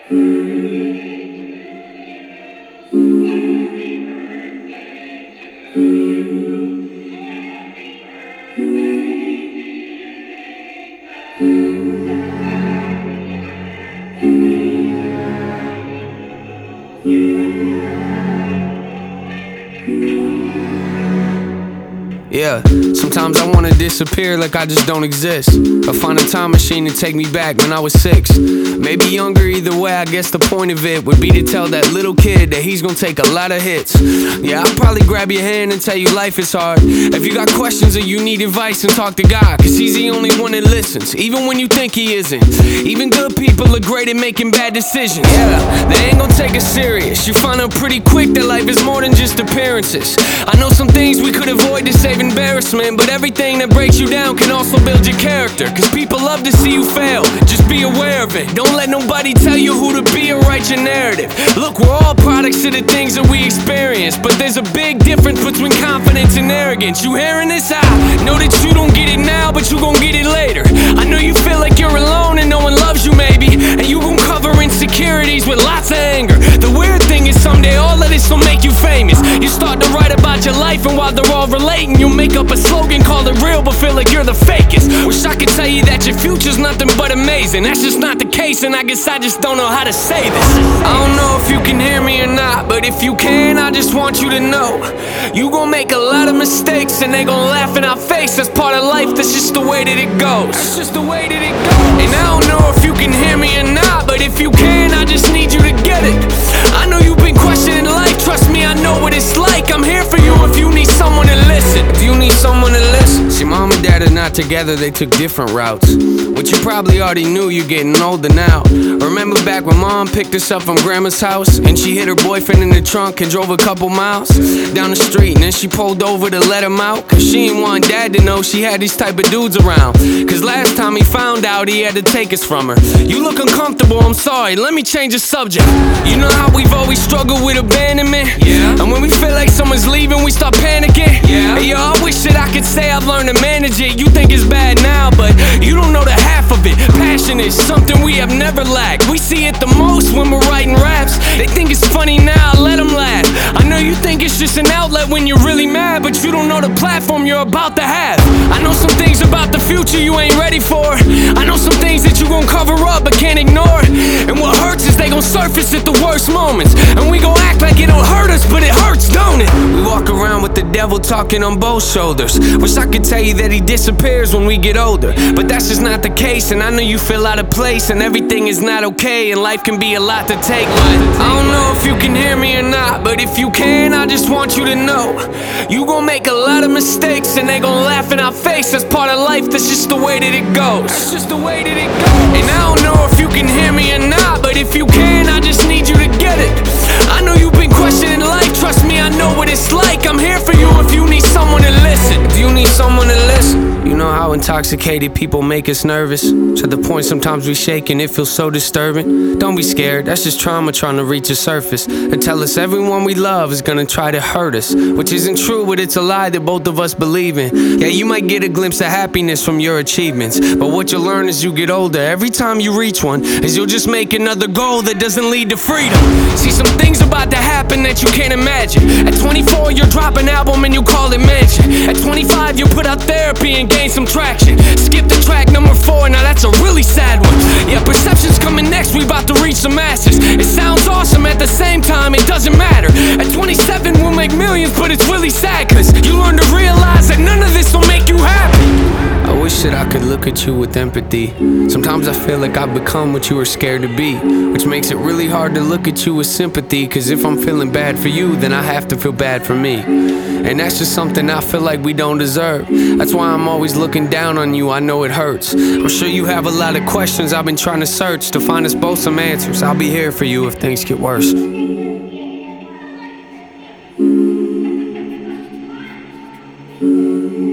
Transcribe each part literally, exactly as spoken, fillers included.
Yeah, sometimes I wanna disappear like I just don't exist. Or find a time machine to take me back when I was six. Maybe younger, either way, I guess the point of it would be to tell that little kid that he's gonna take a lot of hits. Yeah, I'll probably grab your hand and tell you life is hard. If you got questions or you need advice, then talk to God, cause he's the only one that listens, even when you think he isn't. Even good people are great at making bad decisions. Yeah, they ain't gonna take us serious. You find out pretty quick that life is more than just appearances. I know some things we could avoid to save embarrassment, but everything that breaks you down can also build your character. Cause people love to see you fail, just be aware of it. Don't let nobody tell you who to be or write your narrative. Look, we're all products of the things that we experience, but there's a big difference between confidence and arrogance. You hearing this? I know that you don't get it now, but you gon' get it later. I know you feel like you're alone and no one loves you maybe, and you gon' cover insecurities with lots of anger. The weird thing is someday all of this will make you famous. You start to write about your life, and while they're all relating, you make up a slogan, call it real, but feel like you're the fakest. Wish I could tell you that your future's nothing but amazing. That's just not the case, and I guess I just don't know how to say this. I don't know if you can hear me or not, but if you can, I just want you to know you gon' make a lot of mistakes, and they gon' laugh in our face. That's part of life, that's just the way that it goes. That's just the way that it goes. And I don't know if you can hear me or not, but if you can, I just need you to get it. I know you've been questioning life, trust me, I know what it's like. I'm here for you if you need someone to listen. If you need someone to listen. See, mom and dad are not together, they took different routes. What you probably already knew, you're getting older now. Remember back when mom picked us up from grandma's house, and she hid her boyfriend in the trunk and drove a couple miles down the street, and then she pulled over to let him out, cause she didn't want dad to know she had these type of dudes around. Cause last time he found out, he had to take us from her. You look uncomfortable, I'm sorry, let me change the subject. You know how we've always struggled with abandonment? Yeah. And when we feel like someone's leaving, we start panicking. Yeah. Hey, yo, I wish that I could say I've learned to manage it. You think it's bad now, but you don't know the half of it. Passion is something we have never lacked. We see it the most when we're writing raps. They think it's funny now, let them laugh. I know you think it's just an outlet when you're really mad, but you don't know the platform you're about to have. I know some things about the future you ain't ready for. I know some things that you gon' cover up but can't ignore. And what hurts is they gon' surface at the worst moments, and we gon' act like it don't hurt us, but it hurts, don't it? We walk around with the devil talking on both shoulders. Wish I could tell you that he disappears when we get older, but that's just not the case. And I know you feel out of place, and everything is not okay, and life can be a lot to take. I don't know if you can hear me or not, but if you can, I just want you to know you gon' make a lot of mistakes, and they gon' laugh in our face. That's part of life, that's just the way that it goes. That's just the way that it goes. And I don't know if you can hear me or not, but if you can, I just need you to get it. I know you've been questioning life, trust me, I know what it's like. I'm here for you if you need someone to listen. If you need someone to listen. You know how intoxicated people make us nervous, to the point sometimes we shake and it feels so disturbing. Don't be scared, that's just trauma trying to reach a surface and tell us everyone we love is gonna try to hurt us, which isn't true, but it's a lie that both of us believe in. Yeah, you might get a glimpse of happiness from your achievements, but what you'll learn as you get older, every time you reach one, is you'll just make another goal that doesn't lead to freedom. See, some things about to happen that you can't imagine. At twenty-four, you'll drop an album and you call it mention. At twenty-five, you put out therapy and gain some traction. Skip the track number four, now that's a really sad one. Yeah, perception's coming next, we about to reach the masses. It sounds awesome, at the same time, it doesn't matter. At twenty-seven, we'll make millions, but it's really sad, cause you learn to realize that none of this will make you happy. I wish that I could look at you with empathy. Sometimes I feel like I've become what you were scared to be, which makes it really hard to look at you with sympathy. Cause if I'm feeling bad for you, then I have to feel bad for me, and that's just something I feel like we don't deserve. That's why I'm always looking down on you, I know it hurts. I'm sure you have a lot of questions I've been trying to search to find us both some answers. I'll be here for you if things get worse.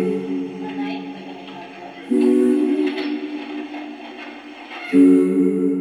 Thank you.